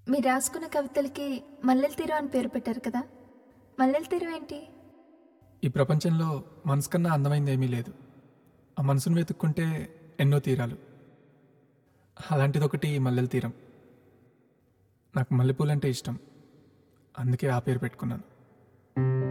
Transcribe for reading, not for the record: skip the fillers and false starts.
మీరు రాసుకున్న కవితలకి మల్లెల తీరం అని పేరు పెట్టారు కదా! మల్లెల తీరం ఏంటి? ఈ ప్రపంచంలో మనసు కన్నా అందమైంది ఏమీ లేదు. ఆ మనసును వెతుక్కుంటే ఎన్నో తీరాలు. అలాంటిదొకటి ఈ మల్లెల తీరం. నాకు మల్లెపూలంటే ఇష్టం. అందుకే ఆ పేరు పెట్టుకున్నాను.